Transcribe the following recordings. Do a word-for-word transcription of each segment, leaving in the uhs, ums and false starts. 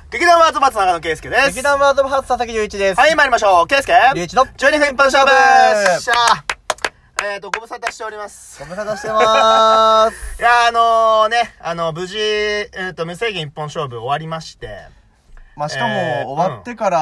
劇団ワードバツ長野圭介です。 劇団ワードバツ佐々木隆一です。 はい、参りましょう。圭介隆一のじゅうにふん一本勝負しゃー。えーと、ご無沙汰しております。 ご無沙汰してまーす。 いや、あのー、ね、あの、無事、えーと、無制限一本勝負終わりまして。 まあ、しかも、えー、終わってから、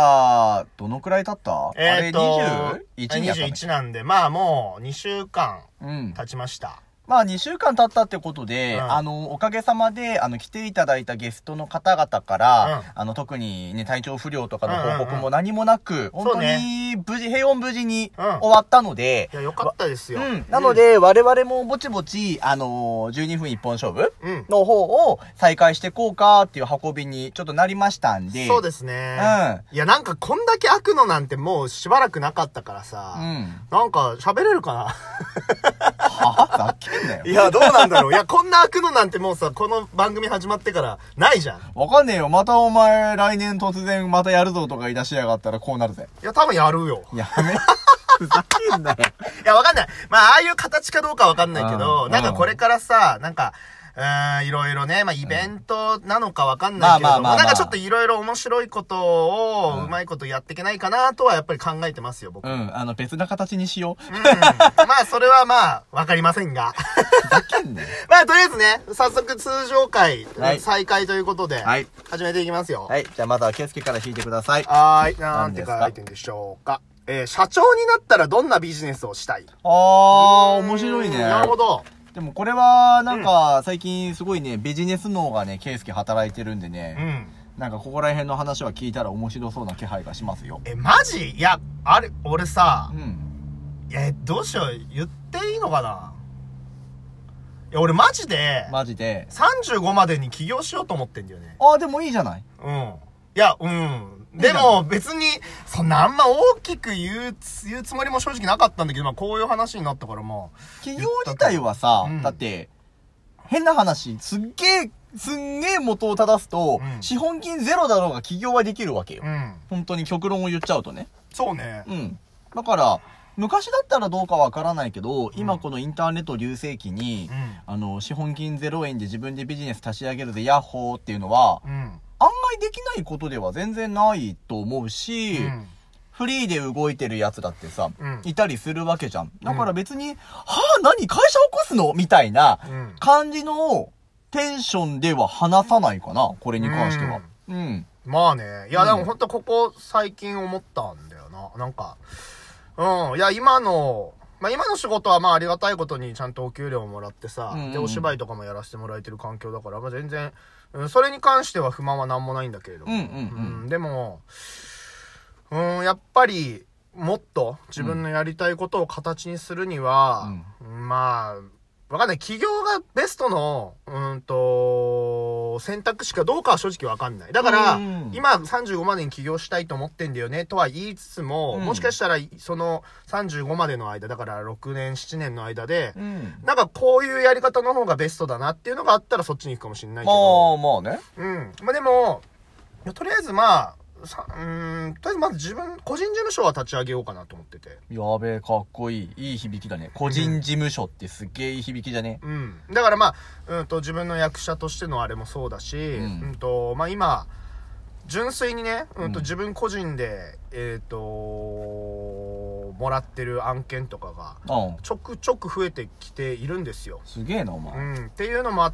どのくらい経った、 うん、えーと、 あれにじゅういちににじゅういちなんで、まあもうにしゅうかん経ちました。 うんまあにしゅうかん経ったってことで、うん、あの、おかげさまで、あの、来ていただいたゲストの方々から、うん、あの、特にね、体調不良とかの報告も何もなく、うんうんうん、本当に無事、平穏無事に終わったので、 うん、いや、よかったですよ。 うん。なので、我々もぼちぼち、あのー、じゅうにふん一本勝負の方を再開していこうかっていう運びにちょっとなりましたんで。 そうですね。うん。いや、なんかこんだけ開くのなんてもうしばらくなかったからさ、うん、なんか喋れるかなはぁざっけいや、どうなんだろう。いや、こんな開くのなんてもうさ、この番組始まってからないじゃん。 わかんねえよ。またお前、来年突然またやるぞとか言い出しやがったらこうなるぜ。 いや、多分やるよ。 やめ。ふざけんなよ。 いや、わかんない。まあ、ああいう形かどうかわかんないけど、なんかこれからさ、なんか、うーん、いろいろね、まあ、イベントなのかわかんないけども、なんかちょっといろいろ面白いことを、うまいことやっていけないかなとはやっぱり考えてますよ、僕。 うん、あの、別な形にしよう。 うん。まあ、それはまあ、わかりませんが。 ふざけんね。 まあ、とりあえずね、早速通常回、はい、再開ということで、はい。始めていきますよ。 はい。じゃあまずは、ケイスケから引いてください。 はーい。なんて書いてんでしょうか。えー、社長になったらどんなビジネスをしたい？ あー、面白いね。 なるほど。 でもこれは、なんか、最近すごいね、ビジネス脳がね、ケイスケ働いてるんでね、うん。なんかここら辺の話は聞いたら面白そうな気配がしますよ。 え、マジ？いや、あれ、俺さ、うん。え、どうしよう、言っていいのかな？いや、俺マジで、 マジで、 さんじゅうごまでに起業しようと思ってんだよね。 ああ、でもいいじゃない。 うん。いや、うん。でも別に、そんなあんま大きく言う、言うつもりも正直なかったんだけど、まあこういう話になったからまあ。 企業自体はさ、うん、だって、変な話、すっげえ、すんげえ元を正すと、うん、資本金ゼロだろうが起業はできるわけよ。うん、本当に極論を言っちゃうとね。 そうね。 うん。だから、昔だったらどうかわからないけど、うん、今このインターネット隆盛期に、うん、あの、資本金ゼロえんで自分でビジネス立ち上げるぜ、ヤッホーっていうのは、うん案外できないことでは全然ないと思うし、うん、フリーで動いてるやつだってさ、うん、いたりするわけじゃん。だから別に、うん、はぁ、何会社起こすのみたいな感じのテンションでは話さないかな、これに関しては。うん。うん、 まあね。いや、でもほんとここ最近思ったんだよな。なんか、うん。いや、今の、まあ今の仕事はまあありがたいことにちゃんとお給料をもらってさ、うんうん、で、お芝居とかもやらせてもらえてる環境だから、まあ全然、うん、それに関しては不満はなんもないんだけれども。うんうんうんうん、でも、うん、やっぱり、もっと自分のやりたいことを形にするには、うん、まあ、わかんない。起業がベストの、うんと、選択肢かどうかは正直わかんない。だから、うん、今さんじゅうごまでに起業したいと思ってんだよね、とは言いつつも、うん、もしかしたら、そのさんじゅうごまでの間、だからろくねん、ななねんの間で、うん、なんかこういうやり方の方がベストだなっていうのがあったらそっちに行くかもしれないけど。 まあまあね。 うん。まあでも、とりあえずまあ、さうーん、とりあえずまず自分、個人事務所は立ち上げようかなと思ってて。 やべえ、かっこいい。いい響きだね。個人事務所ってすっげえいい響きじゃね。 うん。だからまあ、うんと、自分の役者としてのあれもそうだし、うん、うんと、まあ今、純粋にね、うんと、自分個人で、えっと、もらってる案件とかが、ちょくちょく増えてきているんですよ。 すげえな、お前。 うん。っていうのもあって、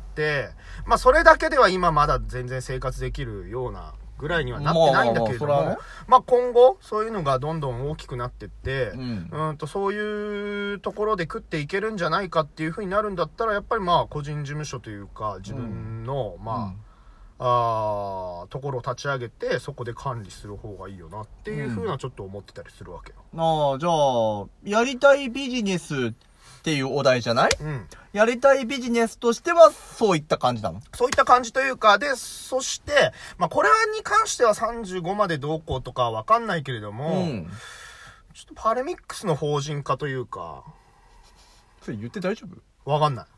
まあそれだけでは今まだ全然生活できるような、ぐらいにはなってないんだけれども、まあ、まあね、まあ今後そういうのがどんどん大きくなってって、うん、うんとそういうところで食っていけるんじゃないかっていう風になるんだったらやっぱりまあ個人事務所というか自分の、うん、まあ、うん、あところを立ち上げてそこで管理する方がいいよなっていう風なちょっと思ってたりするわけよ。 うん、ああ、じゃあやりたいビジネスっていうお題じゃない？うん。やりたいビジネスとしてはそういった感じなの？ そういった感じというか、で、そして、まあこれに関してはさんじゅうごまでどうこうとかはわかんないけれども、うん、ちょっとパレミックスの法人化というか。 それ言って大丈夫？ わかんない。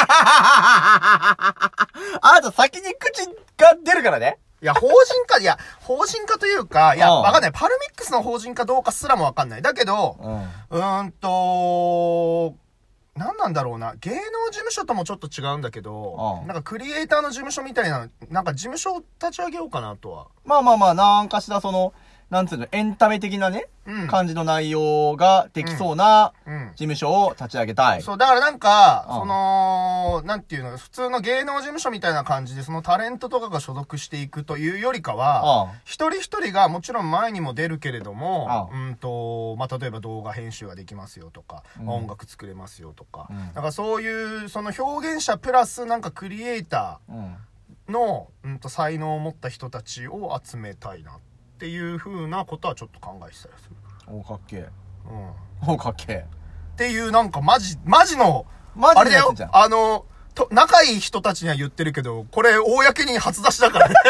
あなた先に口が出るからね。 いや、法人化、いや、法人化というか、いや、わかんない。パルミックスの法人化どうかすらもわかんない。だけど、うん、うーんと、 なんなんだろうな。芸能事務所ともちょっと違うんだけど、 うんなんかクリエイターの事務所みたいな、なんか事務所を立ち上げようかなとは。 まあまあまあ、なんかしらその、なんつうの、エンタメ的なね、 うん感じの内容ができそうなうん。 事務所を立ち上げたい。 そう、だからなんか、 うんその、なんていうの、普通の芸能事務所みたいな感じで、そのタレントとかが所属していくというよりかは、 うん一人一人がもちろん前にも出るけれども、 ううんと、まあ、例えば動画編集ができますよとか、 うん音楽作れますよとか、 うんなんかそういう、その表現者プラスなんかクリエイタうん。 ーの、うんと、才能を持った人たちを集めたいなっていう風なことはちょっと考えてたりする。 おかっけえ。 うん。 おかっけえ。 っていうなんかマジ、マジの、 マジあれだよのやつじゃん。 あの、と、仲いい人たちには言ってるけど、これ、公に初出しだからね。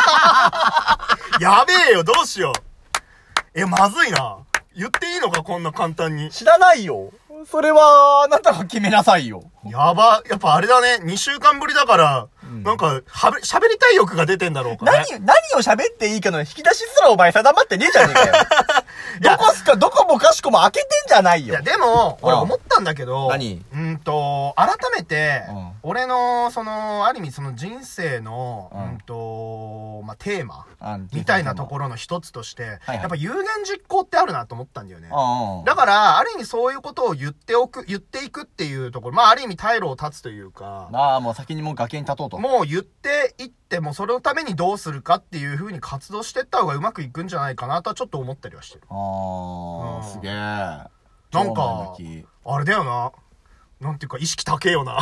やべえよ、どうしよう。え、まずいな。言っていいのか、こんな簡単に。 知らないよ。それは、あなたが決めなさいよ。 やば、やっぱあれだね、にしゅうかんぶりだから、 んなんか、はべ、喋りたい欲が出てんだろうかね。 何、何を喋っていいかの引き出しすらお前定まってねえじゃねえかよ。 いやどこすか、どこもかしこも開けてんじゃないよいや、。でも、俺うん思ったんだけど、 何うんと、改めて、 うん俺の、その、ある意味その人生の、 ううんんと、まあ、テーマ、 あみたいなところの一つとして、 はいはいやっぱ有言実行ってあるなと思ったんだよね。 うんうん。 だから、ある意味そういうことを言っておく、言っていくっていうところ、まあ、ある意味退路を断つというか、 まあ、もう先にもう崖に立とうと。 もう言っていっても、それのためにどうするかっていう風に活動していった方がうまくいくんじゃないかなとはちょっと思ったりはしてる。 あうー、 んすげえ。 なん超前か向き、 あれだよな。なんていうか、意識高えよな。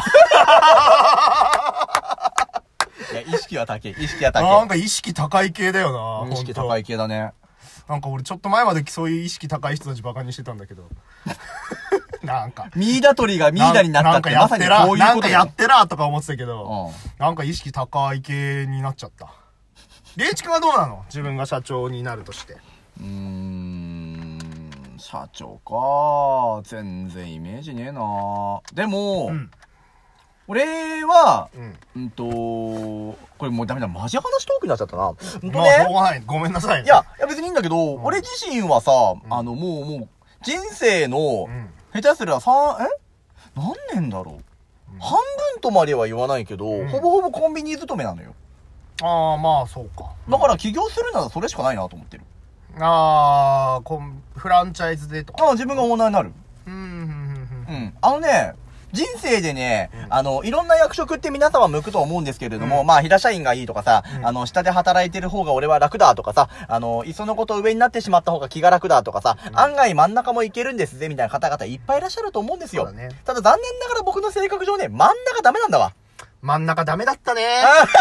いや、意識は高い。意識はなん高か意識高い系だよな。 い。意識ほんと高い系だね。 なんか俺ちょっと前までそういう意識高い人たちバカにしてたんだけど。なんか。 ミイダ取りがミイダになったってまさにこういうなんかことだよ。 やってらとか思ってたけど、 うん。 なんか意識高い系になっちゃった。リエイチ君はどうなの？自分が社長になるとして。 うーん、社長か。全然イメージねえな。でも、 うん。 俺は、 うん。 うんと、これもうダメだ。マジ話トークになっちゃったな。うんとまあ、しょうね。 がない。ごめんなさいね。 いや、いや別にいいんだけど、 ん俺自身はさ、 んあの、もう、もう、人生の、 うん。 下手すりゃさん、え何年だろう、 うん半分とまでは言わないけど、 うんほぼほぼコンビニ勤めなのよ。 ああ、まあ、そうか。 だから起業するならそれしかないなと思ってる。 ああ、こんフランチャイズでとか。 ああ、自分がオーナーになる。 うん、うん、うん、 ううん。 ん。あのね、人生でね、 うんあの、いろんな役職って皆様向くと思うんですけれども、 うんまあ、平社員がいいとかさ、 うんあの、下で働いてる方が俺は楽だとかさ、あの、いっそのこと上になってしまった方が気が楽だとかさ、 うん案外真ん中もいけるんですぜ、みたいな方々いっぱいいらっしゃると思うんですよ。 そうだねただ残念ながら僕の性格上ね、真ん中ダメなんだわ。 真ん中ダメだったね。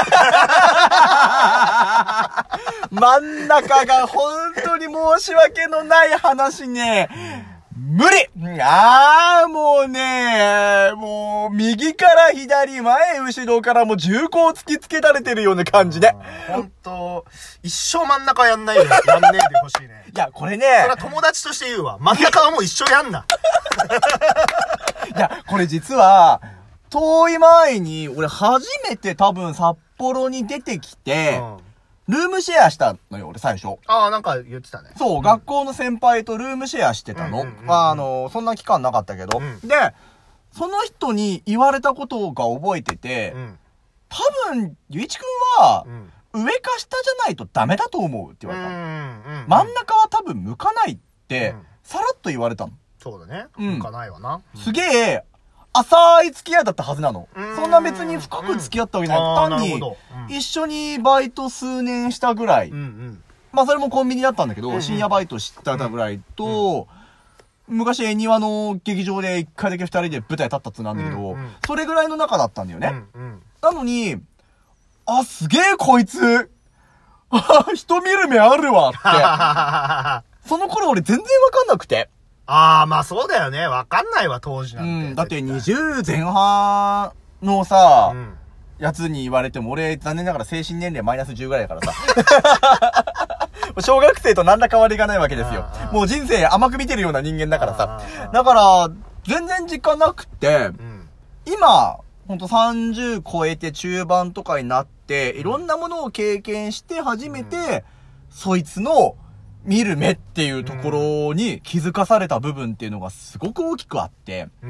真ん中が本当に申し訳のない話ね、無理ああ、もうね、もう、右から左、前、後ろからもう銃口突きつけられてるような感じで。 ほんと、一生真ん中やんないで、やんねえでほしいね。 いや、これそれねは、友達として言うわ。真ん中はもう一生やんな。 いや、これ実は、遠い前に、俺初めて多分札幌に出てきて、 うんルームシェアしたのよ、俺最初。 ああ、なんか言ってたね。 そう、 ん学校の先輩とルームシェアしてたの。 うんうんうんうんまあ、あの、そんな期間なかったけど。 うんで、その人に言われたことが覚えてて、 うん。 多分、ゆいちくんはう、ん。 上か下じゃないとダメだと思うって言われたの。 うん。 真ん中は多分向かないってうん、 さらっと言われたの。 そうだね。 うん向かないわな。 すげえ、浅い付き合いだったはずなのう。んそんな別に深く付き合ったわけじゃあない。単にーなるほ、どうん一緒にバイト数年したぐらいうん。うん。 まあそれもコンビニだったんだけど、 うんうん深夜バイトしてたぐらいと、昔恵庭の劇場で一回だけ二人で舞台立ったっつうなんだけど、 うんうんそれぐらいの仲だったんだよね。 うん。うん。 なのに、あ、すげえこいつ、あ人見る目あるわって、 あその頃俺全然わかんなくて。 あ、まあそうだよね。わかんないわ、当時なうんて。 ん、だって絶にじゅう前半のさ対、うん。 やつに言われても俺残念ながら精神年齢マイナスじゅうぐらいだからさ。小学生と何ら変わりがないわけですよあ。ーもう人生甘く見てるような人間だからさあ。ーだから、全然時間なくて、 うん。 今、ほんとさんじゅう超えて中盤とかになって、いろんなものを経験して初めて、そいつの見る目っていうところに気づかされた部分っていうのがすごく大きくあって、 うん、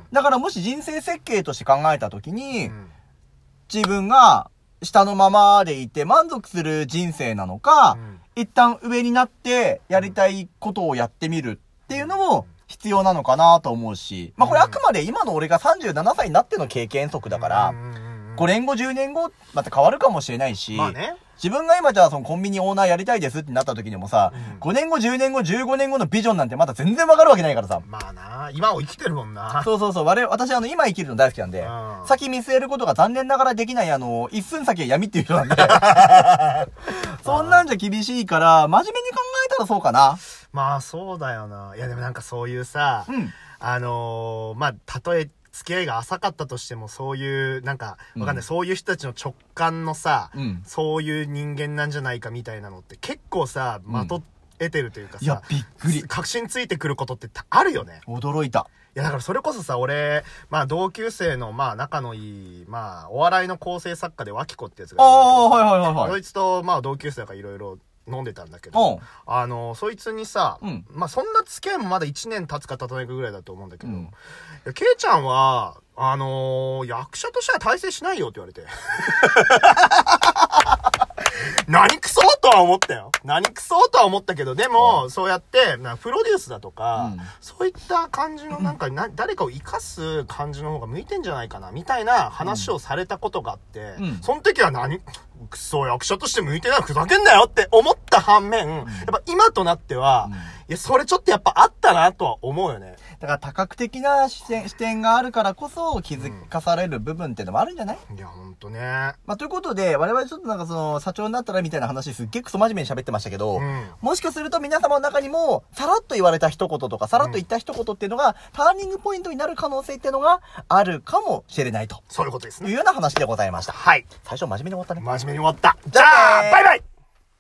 だからもし人生設計として考えたときに、うん、自分が下のままでいて満足する人生なのか、うん、一旦上になってやりたいことをやってみるっていうのも必要なのかなと思うし、まあこれあくまで今の俺がさんじゅうななさいになっての経験則だから、ごねんごじゅうねんごまた変わるかもしれないし、 まあね、 自分が今じゃあそのコンビニオーナーやりたいですってなった時にもさ、うん、ごねんご、じゅうねんご、じゅうごねんごのビジョンなんてまだ全然わかるわけないからさ。 まあな、今を生きてるもんな。 そうそうそう。我々、私あの今生きるの大好きなんで、うん、先見据えることが残念ながらできないあの、一寸先は闇っていう人なんで。そんなんじゃ厳しいから、真面目に考えたらそうかな。 まあそうだよな。いやでもなんかそういうさ、うん、あのー、まあ、たとえ、付き合いが浅かったとしても、そういう、なんか、わかんない、うん、そういう人たちの直感のさ、うん、そういう人間なんじゃないかみたいなのって結構さ、まとえてるというかさ、うん、 いや、びっくり。 確信ついてくることってあるよね。 驚いた。 いや、だからそれこそさ、俺、まあ同級生の、まあ仲のいい、まあお笑いの構成作家で脇子ってやつがいるんだけど、 ああ、はいはいはいはい。 そいつと、まあ同級生がいろいろ飲んでたんだけど、あの、そいつにさ、うん、まあそんな付き合いもまだいちねん経つか経たないかぐらいだと思うんだけど、うん、ケイちゃんは、あのー、役者としては大成しないよって言われて。何クソとは思ったよ。何クソとは思ったけど、でも、うん、そうやって、なプロデュースだとか、うん、そういった感じのなんか、な、誰かを生かす感じの方が向いてんじゃないかな、みたいな話をされたことがあって、うん、その時は何、クソ役者として向いてない、ふざけんなよって思った反面、うん、やっぱ今となっては、うん、いや、それちょっとやっぱあったなとは思うよね。 だから多角的な視点、視点があるからこそ気づかされる部分っていうのもあるんじゃない？ うん、いや、ほんとね。 まあ、ということで、我々ちょっとなんかその、社長になったらみたいな話すっげえクソ真面目に喋ってましたけど、うん、もしかすると皆様の中にも、さらっと言われた一言とか、さらっと言った一言っていうのが、ターニングポイントになる可能性っていうのがあるかもしれないと。 そういうことですね。 いうような話でございました。 はい。 最初真面目に終わったね。 真面目に終わった。じゃあ、バイバイ